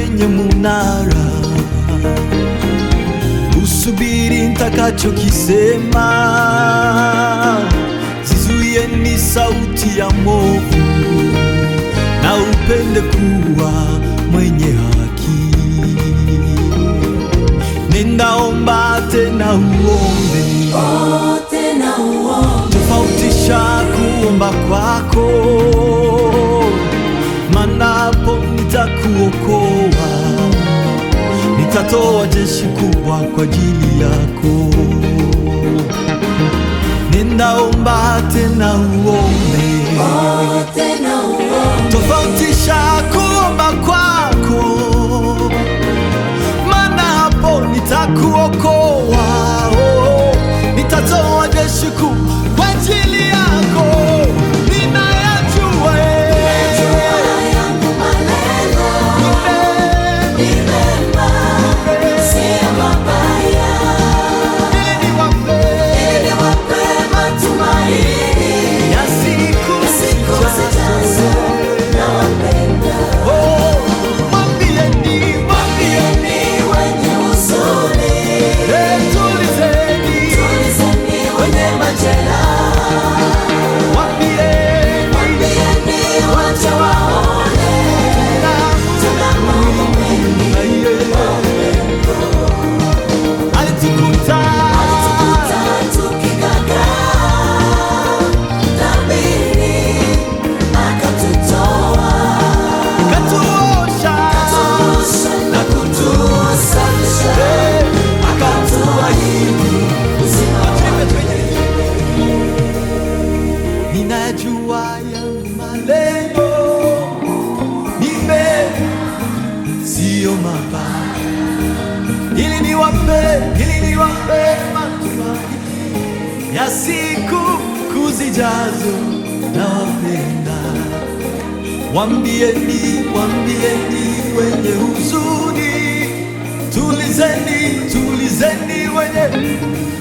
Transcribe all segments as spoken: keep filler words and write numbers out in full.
kwenye munara, usubiri nitakachokisema, zizuie ni sauti ya mwovu, na upende kuwa mwenye haki. Nenda omba tena uombe, oh, tena uombe. Tofautisha kuomba kwako, maana hapo nitakuokoa. Nitatoa jeshi kubwa kwa ajili yako. Nenda omba tena uombe, oh, tena uombe. Tofautisha kuomba kwako, maana hapo nitakuokoa. Oh, nitatoa jeshi kubwa kwa ajili yako. Ninayajua yangu maneno ni mema, sio mabaya, ili niwape matumaini ya siku zijazo. Nawapenda. Oh, mwambieni, mwambieni wenye huzuni, eh, tulizeni, tulizeni wenye majeraha. mwambieni, Mwambieni waje waone tuna Mungu mwingi wa upendo. alitukuta Alitukuta tukigagaa dhambini, akatutoa, katuosha, akatuosha na kutusafisha, akatuahidi uzima wa milele. ninajua yangu malengo ni mema, sio mabaya, ili niwape, ili niwape matumaini ya siku kuzijazo. Nawapenda. Wambieni, wambieni wenye huzuni, tulizeni, tulizeni wenye.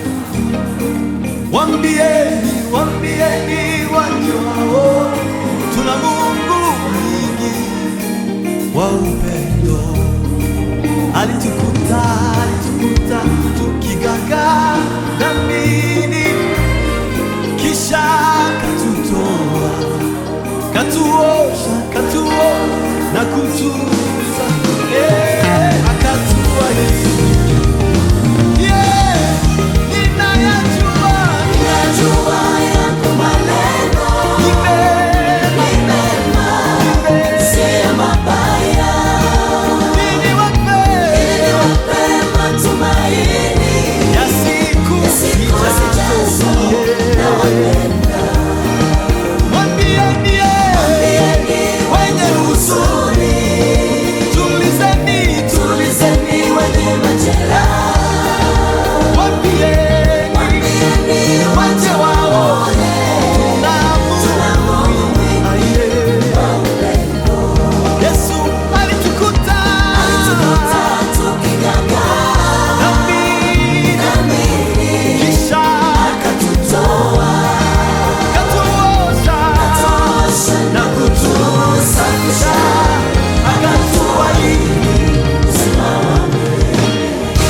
Wambieni, wambieni wajao, tuna Mungu mwingi wa upendo. Alitukuta, alitukuta tukigagaa dhambini, kisha katutoa, katuosha, katuosha na kutuza, eh, akatuahidi. Yeah, ninayajua, Ninajua yangu maneno ni mema, ni mema, sio mabaya, ili niwape ili niwape matumaini ya siku siku zijazo. Nawapenda. Mwambieni, eh, Mwambieni wenye huzuni, tulizeni, tulizeni wenye majeraha. mwambieni, Mwambieni waje waone tuna Mungu mwingi wa upendo. Yesu alitukuta Alitukuta tukigagaa dhambini, dhambini, kisha akatutoa, katuosha akatuosha na kutusafisha, akatuahidi uzima wa milele.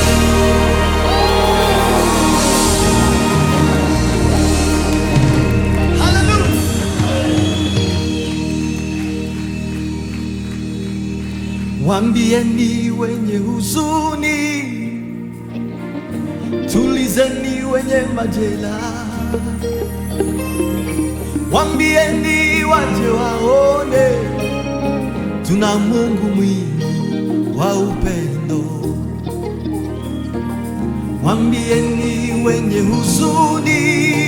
Hallelujah. Wambieni wenye huzuni, tulizeni wenye majeraha. Wambieni waje waone tuna Mungu mwingi wa upendo. Wambieni wenye huzuni,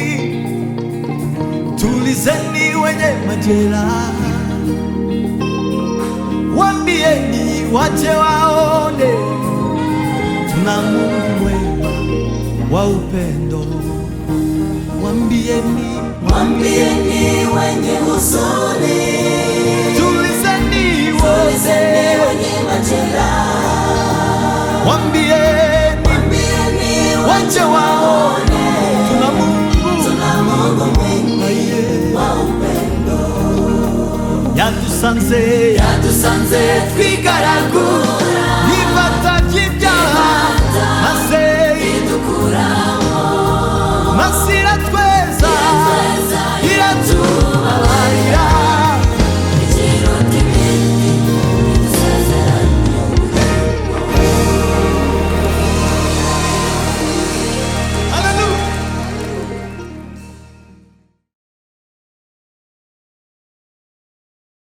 tulizeni wenye majeraha. Wambieni waje waone tuna Mungu mwema wa upendo. Wambieni, Mwambieni wenye huzuni, tulizeni tulizeni wote. wenye majeraha. Wambieni Mwambieni waje waje waone waone tuna Mungu tuna Mungu mwingi Aye. wa upendo. yatus yadusanze yadusanze twigaraguye